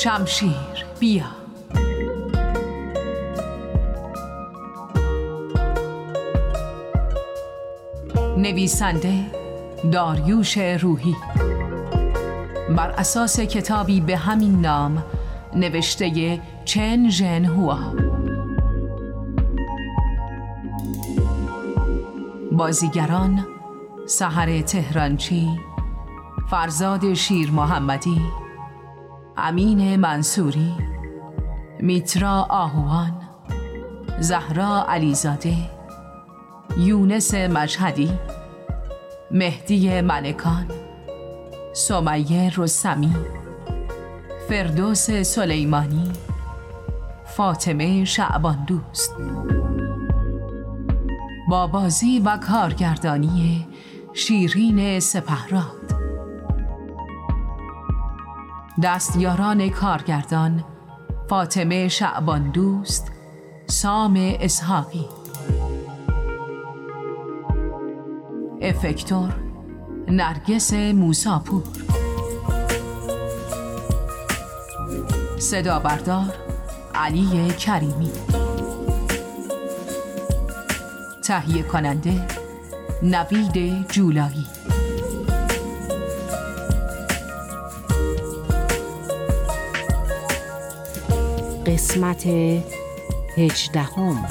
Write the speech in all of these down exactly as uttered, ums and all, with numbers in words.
شمشیر بیا. نویسنده داریوش روحی، بر اساس کتابی به همین نام نوشته چن ژن هوا. بازیگران: سحر تهرانچی، فرزاد شیر محمدی، امین منصوری، میترا آهوان، زهرا علیزاده، یونس مشهدی، مهدی ملکان، سمیه رستمی، فردوس سلیمانی، فاطمه شعبان دوست. با بازی و کارگردانی شیرین سپهراد. دستیاران کارگردان: فاطمه شعبان دوست، سام اسحاقی. افکتور: نرگس موساپور. صدا بردار: علی کریمی. تهیه کننده: نوید جولایی. قسمت هجدهم.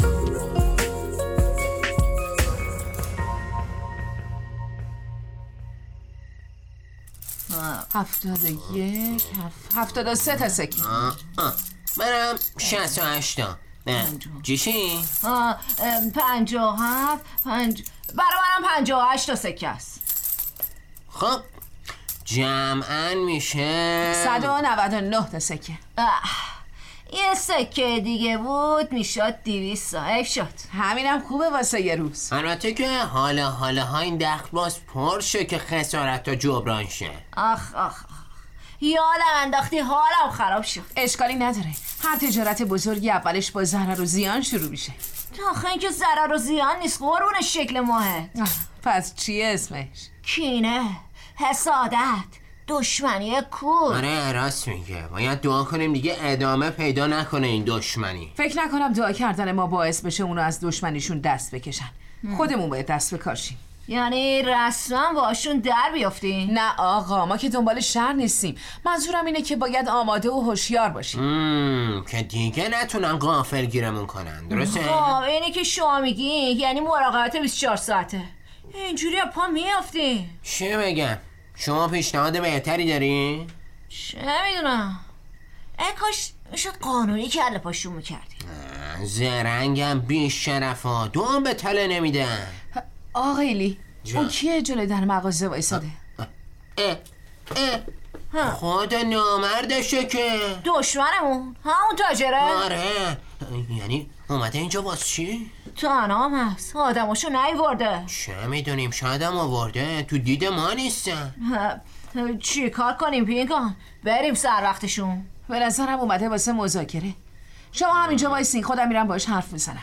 هفتاد و یک هفتاد و سه تا سکی. منم شصت و هشتا. جیشی؟ پنجاه و هفت پنج... برای منم پنجاه و هشت تا سکه است. خب جمعاً میشه صد و نود و نه تا سکه. یه سکه دیگه بود میشد دویست صاحب شد. همینم خوبه واسه یه روز. البته که حالا حالا ها این دخل باز پر شه که خسارت تا جبران شه. آخ آخ یادم انداختی حالم خراب شد. اشکالی نداره، هر تجارت بزرگی اولش با ضرر و زیان شروع میشه. آخه این که ضرر و زیان نیست، قربون شکل ماهه. پس چیه اسمش؟ کینه، حسادت، دشمنی کور. آره راست میگه، باید دعا کنیم دیگه ادامه پیدا نکنه این دشمنی. فکر نکنم دعا کردن ما باعث بشه اونو از دشمنیشون دست بکشن. خودمون باید دست بکشیم. یعنی رسما باشون در بیافتین؟ نه آقا، ما که دنبال شر نیستیم. منظورم اینه که باید آماده و هوشیار باشیم مم، که دیگه نتونن غافل گیرمون کنن. درسته؟ خب اینه که شما میگین یعنی مراقبت بیست و چهار ساعته. اینجوری پا میافتین. چه بگم؟ شما پیشنهاد بهتری داری؟ چه میدونم، ای کاش میشد قانونی کله پاشون میکردی. زرنگم بیش شرفا دوام به تله نمیدن. آقایلی اون کیه جلوی در مغازه وایساده؟ اه اه خدا نامردشه که دشمنمون همون تاجره. آره یعنی اومده اینجا واسه چی؟ تنها هم هست، آدماشو نیورده. چه میدونیم، شاید هم آورده، تو دید ما نیستن. چی کار کنیم پینگان؟ بریم سر وقتشون. به نظرم اومده واسه مذاکره. شما همینجا وایسین، خودم میرم باش حرف میزنم.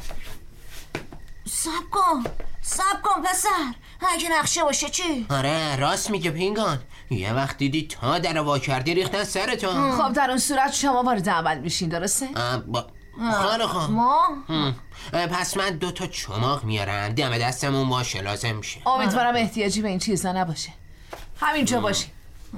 صبر کن صبر کن پسر، اگه نقشه باشه چی؟ آره راست میگه پینگان، یه وقت دیدی تا در وا کردی ریختن سرتون. خب در اون صورت شما وارد عمل میشین، درسته؟ با... خاله خان ما؟ پس من دو تا چماق میارم، دم دستمون باشه، لازم میشه. امیدوارم احتیاجی به این چیزا نباشه. همینجا باشین.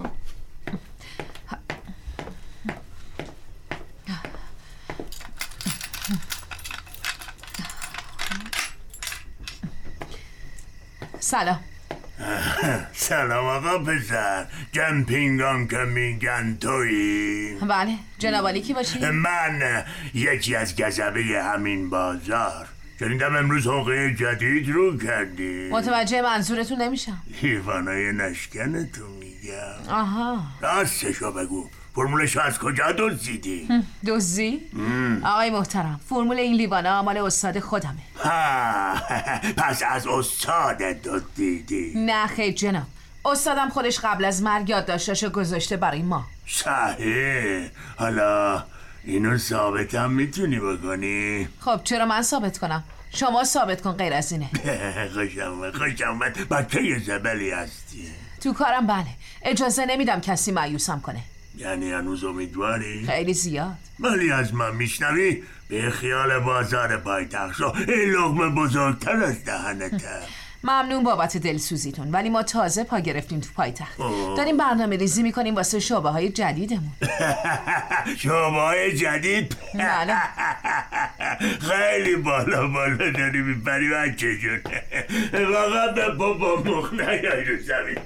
سلام. سلام آقا پسر، جمپینگان که میگن تویی؟ بله جناب علی کی باشی؟ من یکی از گزبه همین بازار. شنیدم امروز حقه جدید رو کردی. متوجه منظورتون نمیشم. حیوانای نشکنتون میگم. آها راستشو بگو، فرمولشو از کجا دزدیدی؟ دزدی؟ آقای محترم، فرمول این لیوانا مال استاد خودمه. ها پس از استاد دزدیدی؟ نه خیر جناب، استادم خودش قبل از مرگ یادداشتاشو گذاشته برای ما. صحیح. حالا اینو ثابتم میتونی بکنی؟ خب چرا من ثابت کنم؟ شما ثابت کن، غیر از اینه. خوشم خوشم بچه زبلی هستی. تو کارم بله، اجازه نمیدم کسی مایوسم کنه. یعنی هنوز امیدواری؟ خیلی زیاد. ولی از من میشنوی به خیال بازار پایتخت شو، این لقمه بزرگتر از دهنته. ممنون بابت دلسوزیتون، ولی ما تازه پا گرفتیم تو پایتخت. داریم برنامه ریزی میکنیم واسه شعبه های جدیدمون. شعبه های جدید؟ بله. خیلی بالا بالا داری میبری بچه جون. واقعا به بابا مخ نیایی رو زمین.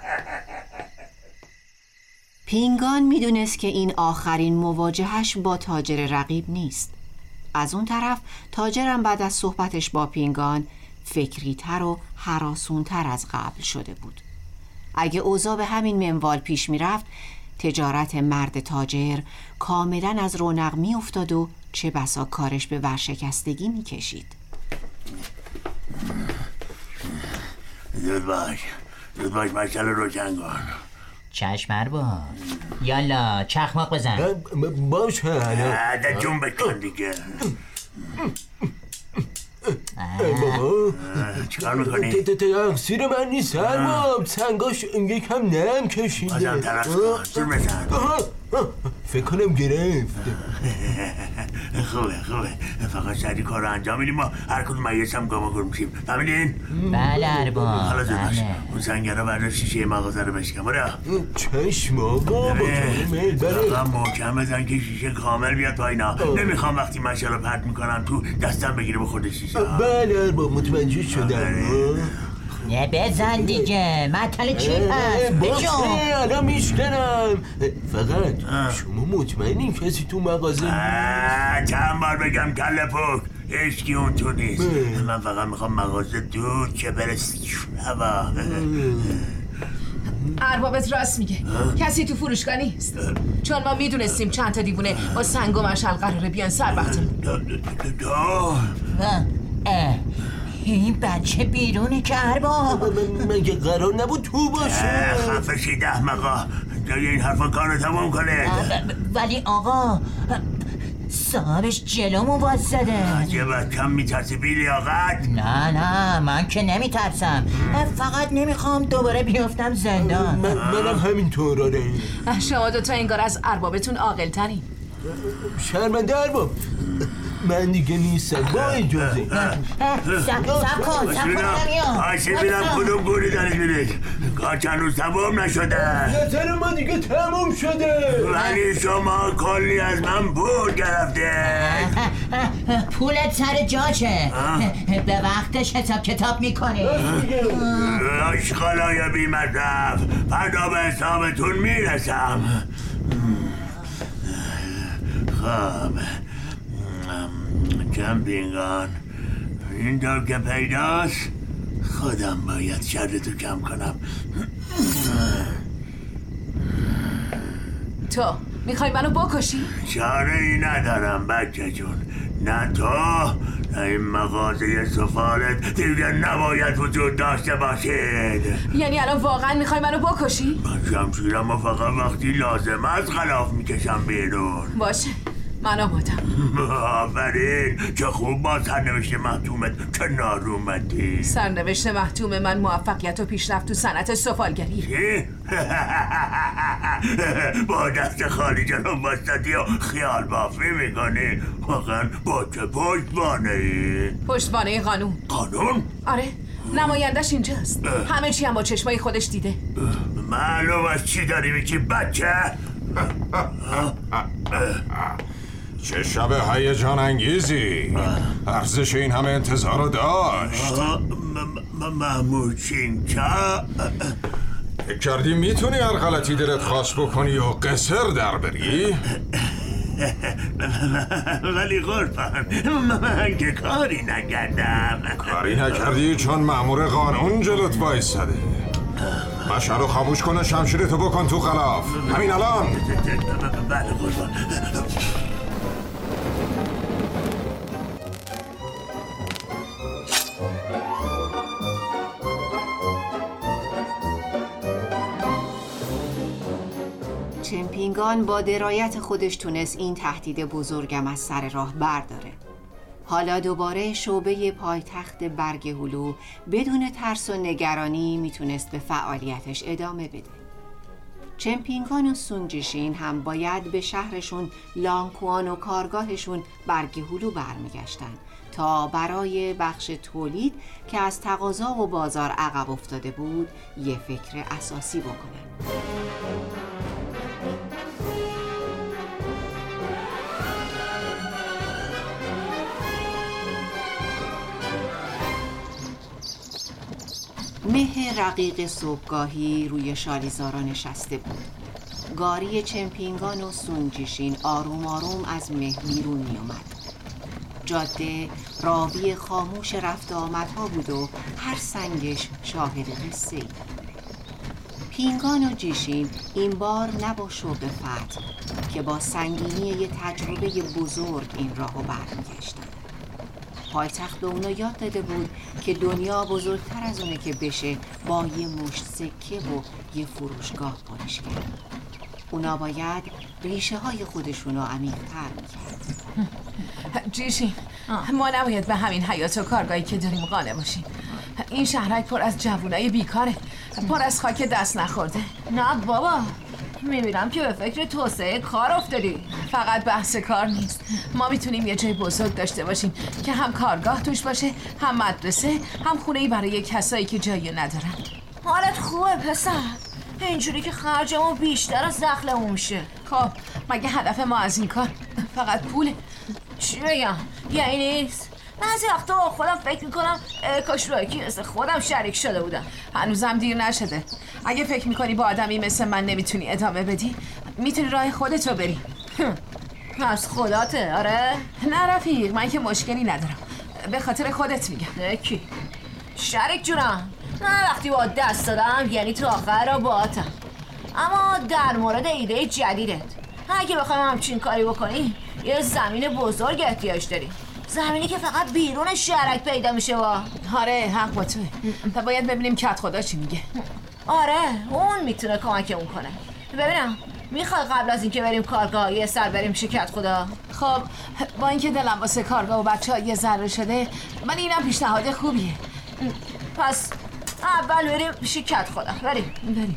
پینگان میدونست که این آخرین مواجهش با تاجر رقیب نیست. از اون طرف تاجرم بعد از صحبتش با پینگان فکری‌تر و هراسون‌تر از قبل شده بود. اگه اوضاع به همین منوال پیش میرفت، تجارت مرد تاجر کاملا از رونق میافتاد و چه بسا کارش به ورشکستگی میکشید. زود باش زود باش مسئله روشن کن. چشم ارباب، یالا چخماق بزن. باشه عده جون بکن دیگه. بابا چیکار میکنی؟ تقصیر من نیست ارباب، سنگاش یکم نرم کشیده. بازم طرف کن زور بزن. فکر کنم گرفت. خوبه خوبه، فقط سریع کار رو انجام میدیم ما هر کدوم مایش هم گام و گور میشیم. فهمیدین؟ بله ارباب. حالا زود باش، بله. اون سنگه رو بردار شیشه مغازه رو بشکن. برو چشم آقا. فقط محکم بزن که شیشه کامل بیاد پایینا. نمیخوام وقتی مشه رو پرت میکنم تو دستم بگیره به خود شیشه. بله ارباب متوجه شدم. نه بزن دیگه، مطل چی هست؟ بجون الان میشکنم. فقط شما مطمئنین کسی تو مغازه؟ چند بار بگم کله پوک هیچکی اون تو نیست. من فقط میخوام مغازه دود که برسی هوا. اربابت راست میگه، کسی تو فروشگاه نیست، چون ما میدونستیم چند تا دیوونه با سنگ و مشعل قراره بیان سر وقتمون. این بچه بیرونه که ارباب. مگه قرار نبود تو باشه؟ خفه شید احمقا، جای این حرفا کارو تمام کنه. ولی آقا صاحبش جلومو واسده. یه بچم میترسی بی لیاقت؟ نه نه من که نمیترسم، فقط نمیخوام دوباره بیافتم زندان. من منم همینطوره. شما دوتا انگار از اربابتون عاقل‌ترین. شرمنده ارباب، من دیگه نیستم با اجازه. سب کن سب کن آشی بینم کدوم گوری دارید میرید. کار چند تمام نشده. نظر ما دیگه تموم شده. ولی شما کلی از من پول گرفته. پولت سر جاچه، به وقتش حساب کتاب میکنی. اشغالای بی مصرف، فردا به حسابتون میرسم. خب کمپینگان اینطور که پیداست خودم باید شرطو کم کنم. تو میخوای منو بکشی؟ چاره ای ندارم بچه جون، نه تو نه این مغازه سفالت دیگه نباید وجود داشته باشید. یعنی الان واقعا میخوای منو بکشی؟ من شمشیرم و فقط وقتی لازم است خلاف میکشم بیرون. باشه من آمادم. آفرین، چه خوب با سرنوشت محتومت کنار اومدی. سرنوشت محتوم من موفقیت و پیشرفت تو صنعت سفالگری. چی؟ با دست خالی جلو واسطی و خیال بافی میکنی؟ واقعا با چه پشتوانه ای؟ پشتوانه قانون. قانون؟ آره، نمایندش اینجاست، همه چی هم با چشمای خودش دیده. معلوم از چی داری میگی بچه؟ چه شب هیجان انگیزی، ارزش این همه انتظار رو داشت. مامور چینچا فکر کردی میتونی هر غلطی دلت خواست بکنی و قصر در بری؟ ولی قربان من که کاری نکردم. کاری نکردی چون مأمور قانون جلوت وایساده. مشعل رو خاموش کن و شمشیرتو بکن تو غلاف همین الان. بله قربان. چمپینگان با درایت خودش تونست این تهدید بزرگم از سر راه برداره. حالا دوباره شعبه پایتخت برگ هلو بدون ترس و نگرانی میتونست به فعالیتش ادامه بده. چمپینگان و سونجیشین هم باید به شهرشون لانکوان و کارگاهشون برگهولو برمیگشتن تا برای بخش تولید که از تقاضا و بازار عقب افتاده بود یه فکر اساسی بکنن. مه رقیق صبحگاهی روی شالیزارا نشسته بود. گاری چمپینگان و سونجیشین آروم آروم از مه بیرون می اومد. جاده راوی خاموش رفت آمدها بود و هر سنگش شاهد قصه ای. پینگان و جیشین این بار نه با شوق فتح که با سنگینی یه تجربه بزرگ این راهو برمیگشتن. پایتخت به اونا یاد داده بود که دنیا بزرگتر از اونه که بشه با یه مشت سکه و یه فروشگاه پرش کرد. اونا باید ریشه های خودشونو عمیق‌تر میکرد. جیشین، ما نباید به همین حیات و کارگاهی که داریم قانع باشیم. این شهرک پر از جوونای بیکاره، پر از خاک دست نخورده. نه بابا، میبینم که به فکر توسعه کار افتادی. فقط بحث کار نیست، ما میتونیم یه جای بزرگ داشته باشیم که هم کارگاه توش باشه، هم مدرسه، هم خونه‌ای برای کسایی که جایی ندارن. حالت خوبه پسر؟ اینجوری که خرجمون بیشتر از دخلمون میشه. خب مگه هدف ما از این کار فقط پوله؟ چی بگم؟ یعنی نیست؟ بعضی وقتا با خودم فکر میکنم کاش با یکی مثل خودم شریک شده بودم. هنوزم دیر نشده. اگه فکر میکنی با آدمی مثل من نمیتونی ادامه بدی، میتونی راه خودتو بری. از خوداته؟ آره؟ نه رفیق، من که مشکلی ندارم، به خاطر خودت میگم. نکی شریک جونم، من وقتی با دست دادم یعنی تو آخر را باهاتم. اما در مورد ایده جدیدت، اگه بخوایم همچین کاری بکنی یه زمین بزرگ احتیاج داریم. زمینی که فقط بیرون شهرک پیدا میشه. با آره حق با توه. تا باید ببینیم کت خدا چی میگه. آره اون میتونه کمکمون کنه. ببینم میخوای قبل از اینکه بریم کارگاه یه سر بریم شرکت خدا؟ خب با اینکه دلم واسه کارگاه و بچه‌ها یه ذره شده، من اینم پیشنهاد خوبیه. پس اول بریم شرکت خدا. بریم بریم.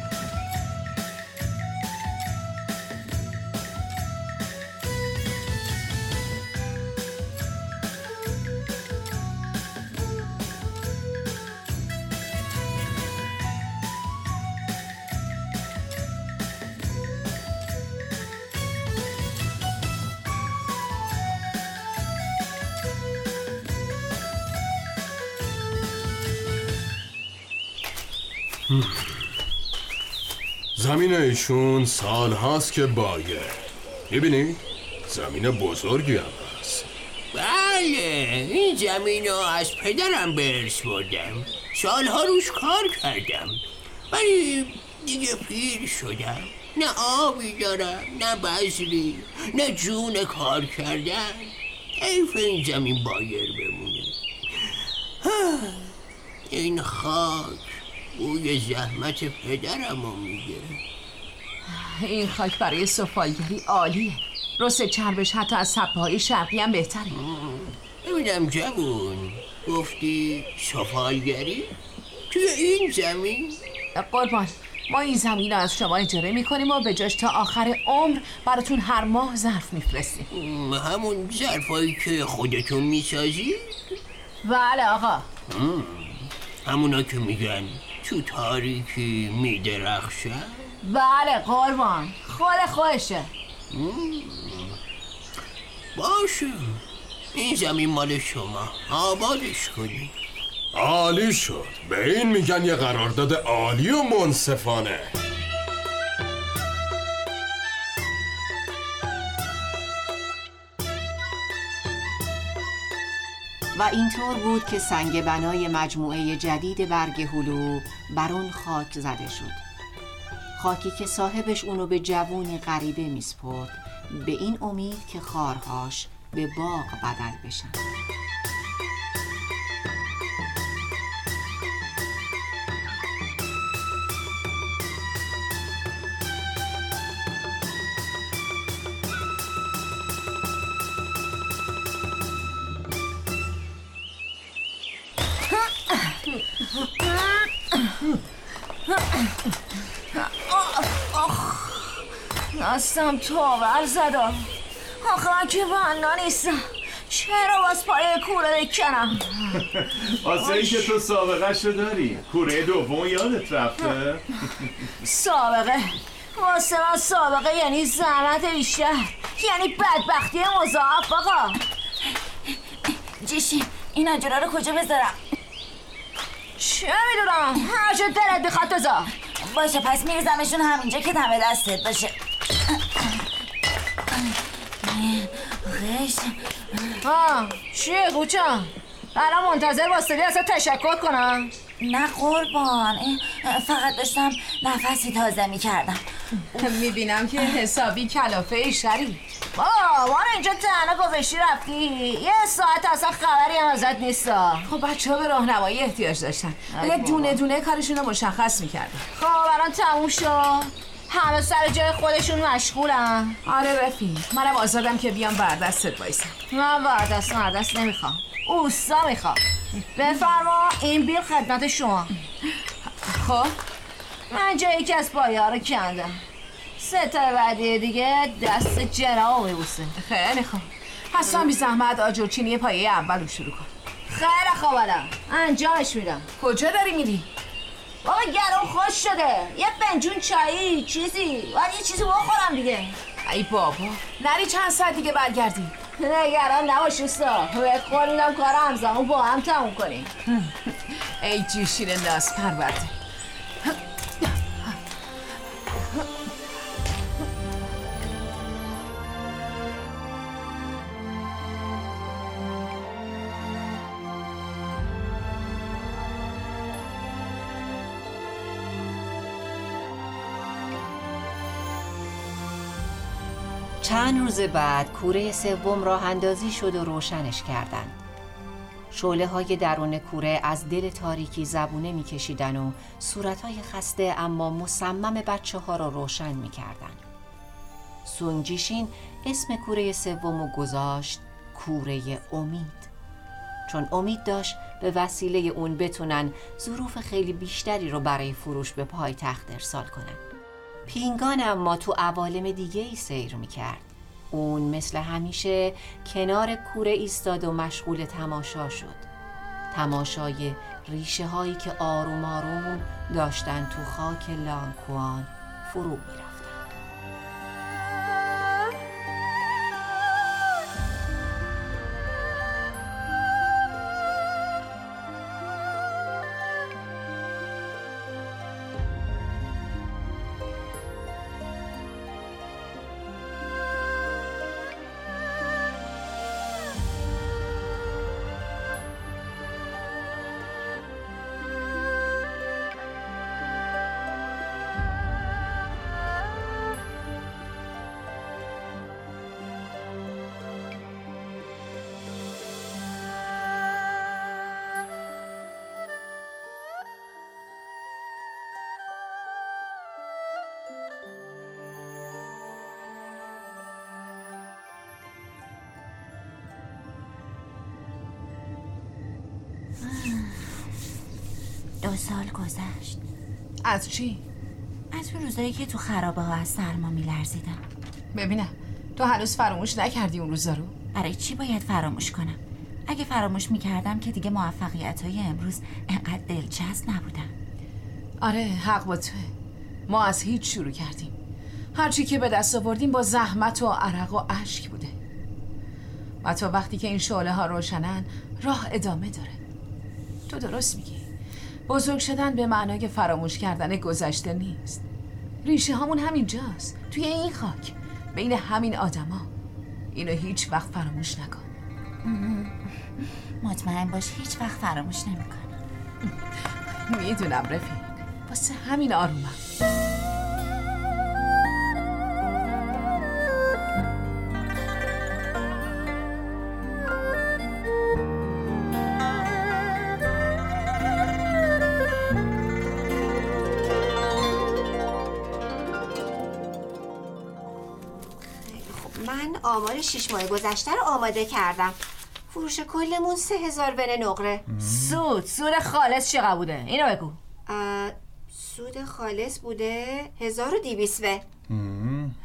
زمین ایشون سال هاست که بایه. میبینی؟ زمین بزرگی هم هست. بله، این زمین رو از پدرم به ارث بردم. سالها روش کار کردم، ولی دیگه پیر شدم. نه آبی دارم، نه بذری، نه جون کار کردن. حیف این زمین بایر بمونه. این خاک بوی زحمت پدرم رو میگه. این خاک برای سفالگری عالیه. رسه چربش حتی از سبهای شرقی هم بهتره. ببینم جوون، گفتی سفالگری؟ توی این زمین؟ قربان، ما این زمین رو از شما اجاره میکنیم و به جاش تا آخر عمر براتون هر ماه ظرف میفرستیم. همون ظرفایی که خودتون میسازید؟ بله آقا. همونا که میگن تو تاریکی میدرخشن؟ بله قربان، خود خودشه. باشه، این زمین مال شما، آبادش کنید. عالی شد. به این میگن یه قرارداد عالی و منصفانه. و اینطور بود که سنگ بنای مجموعه جدید برگهولو بر اون خاک زده شد. خاکی که صاحبش اونو به جوونی غریبه میسپرد، به این امید که خارهاش به باغ بدل بشن. دستم تاول زدم. آخه من که بنا نیستم، چرا باز پای کوره بکنم؟ واسه این که تو سابقه شو داری. کوره دوم یادت رفته؟ سابقه؟ واسه من سابقه یعنی زحمت بیشتر، یعنی بدبختی مضاعف. آقا جیشی این آجرها رو کجا بذارم؟ چه میدونم، هر جا دلت بخواد بذار. باشه پس میرزمشون همینجا که دم دستت باشه. غش ها چیه گوچم؟ الان منتظر واسطی اصلا تشکر کنم؟ نه قربان، فقط داشتم نفسی تازه میکردم. میبینم که حسابی کلافه شری. بابا ما رو اینجا تنها گذاشتی رفتی، یه ساعت اصلا خبری هم ازت نیستا. خب بچه ها به راهنمایی احتیاج داشتن، یه دونه دونه کارشون رو مشخص میکردن. خب الان تموم شد، همه سر جای خودشون مشغولن. آره رفیق، منم آزادم که بیام بردستت بایستم. من بردست بردست نمیخوام، اوستا میخوام. بفرما این بیل خدمت شما. خب من جایی که از پایه ها رو کندم، سه تا بعدی دیگه دست جناب میبوسه. خیلی خوب، پس هم بی زحمت آجرچینی پایه اول رو شروع کن. خیلی خوب الان انجامش میدم. کجا داری میری؟ بابا گرم خوش شده، یه فنجون چایی چیزی، باید یه چیزی بخورم دیگه. ای بابا نری چند ساعت دیگه برگردی؟ نگران نباش اوستا، بهت قول میدم کار همزمان با هم تموم کنیم. ای جوشین ناز پرورده. چند روز بعد کوره سوم راه اندازی شد و روشنش کردند. شعله های درون کوره از دل تاریکی زبونه می کشیدن و صورتهای خسته اما مصمم بچه ها را روشن می کردن. سونگجیشین اسم کوره سوم رو گذاشت کوره امید، چون امید داشت به وسیله اون بتونن ظروف خیلی بیشتری رو برای فروش به پایتخت ارسال کنن. پینگان اما تو عوالم دیگه ای سیر می کرد. اون مثل همیشه کنار کوره ایستاد و مشغول تماشا شد. تماشای ریشه هایی که آروم آروم داشتن تو خاک لانکوان فرو می رفتن. دو سال گذشت. از چی؟ از اون روزایی که تو خرابه ها از سرما میلرزیدم. ببینم تو هنوز فراموش نکردی اون روزا رو؟ برای چی باید فراموش کنم؟ اگه فراموش میکردم که دیگه موفقیت های امروز انقدر دلچسب نبودم. آره حق با توه، ما از هیچ شروع کردیم. هرچی که به دست آوردیم با زحمت و عرق و اشک بوده و تا وقتی که این شعله ها روشنن راه ادامه داره. تو درست میگی، بزرگ شدن به معنای فراموش کردن گذشته نیست. ریشه هامون همینجاست، توی این خاک، بین همین آدما. اینو هیچ وقت فراموش نکن. مطمئن باش هیچ وقت فراموش نمیکنم. میدونم رفیق، واسه همین آرومم. من آمار شیش ماه گذشته رو آماده کردم. فروش کلمون سه هزار ون نقره. سود سود خالص چقدر بوده؟ اینو بگو. سود خالص بوده هزار و دیویس ون.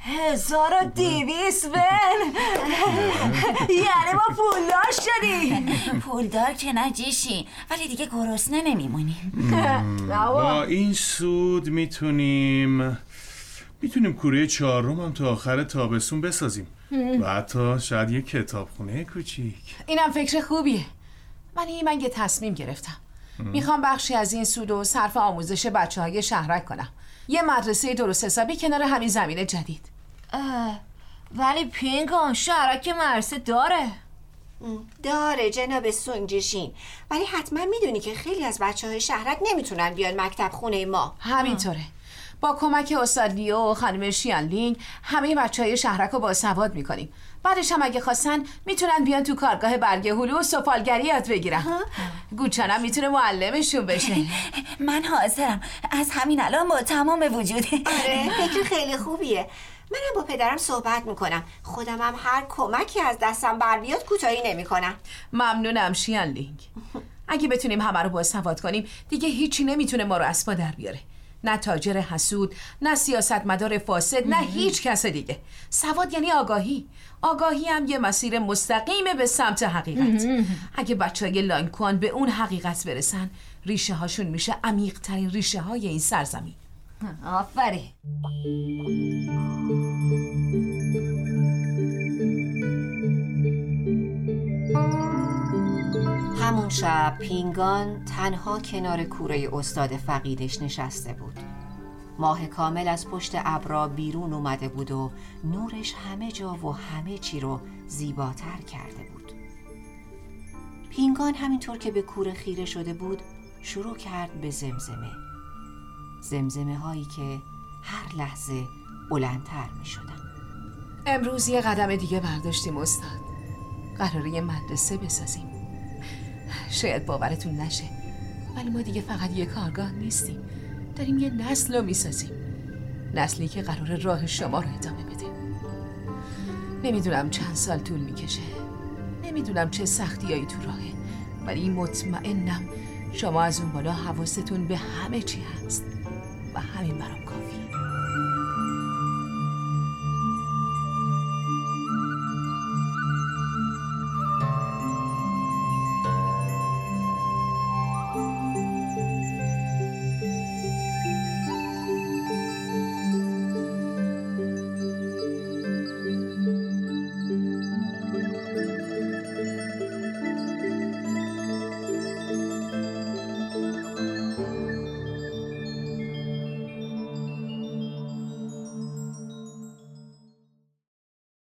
هزار و دیویس بن. یعنی ما پولدار شدیم. پولدار که نجیشی، ولی دیگه گرسنه نمیمونیم. با این سود میتونیم میتونیم کوره چهارم هم تا آخر تابستون بسازیم و حتی شاید یه کتابخونه کوچیک. اینم فکر خوبیه. ولی من یه تصمیم گرفتم. میخوام بخشی از این سود و صرف آموزش بچه های شهرک کنم. یه مدرسه درست حسابی کنار همین زمین جدید. ولی پینگان شهرک مدرسه داره. داره جناب سونگجشین، ولی حتما میدونی که خیلی از بچه های شهرک نمیتونن بیان مکتب خونه ما. همینطوره. با کمک استاد لیو و خانم شیانلینگ همه بچه های شهرک رو باسواد میکنیم. بعدش هم اگه خواستن میتونن بیان تو کارگاه برگ هلو و سفالگری یاد بگیرن. گوچانم میتونه معلمشون بشه. من حاضرم از همین الان با تمام وجود. آره فکر خیلی خوبیه. منم با پدرم صحبت میکنم. خودم هم هر کمکی از دستم بر بیاد کوتاهی نمیکنم. ممنونم شیانلینگ. اگه بتونیم همه رو باسواد کنیم دیگه هیچی نمیتونه ما رو از پا در بیاره. نه تاجر حسود، نه سیاستمدار فاسد، نه هیچ کس دیگه. سواد یعنی آگاهی. آگاهی هم یه مسیر مستقیمه به سمت حقیقت. اگه بچهای لانکوان به اون حقیقت برسن، ریشه هاشون میشه عمیق ترین ریشه های این سرزمین. آفرین. همون شب پینگان تنها کنار کوره استاد فقیدش نشسته بود. ماه کامل از پشت ابرا بیرون اومده بود و نورش همه جا و همه چی رو زیباتر کرده بود. پینگان همینطور که به کوره خیره شده بود شروع کرد به زمزمه. زمزمه هایی که هر لحظه بلندتر می شدن. امروز یه قدم دیگه برداشتیم استاد. قراره یه مدرسه بسازیم. شاید باورتون نشه، ولی ما دیگه فقط یه کارگاه نیستیم. داریم یه نسل رو میسازیم. نسلی که قراره راه شما رو ادامه بده. نمیدونم چند سال طول میکشه، نمیدونم چه سختیایی تو راهه، ولی مطمئنم شما از اون بالا حواستون به همه چی هست و همین برام کافیه.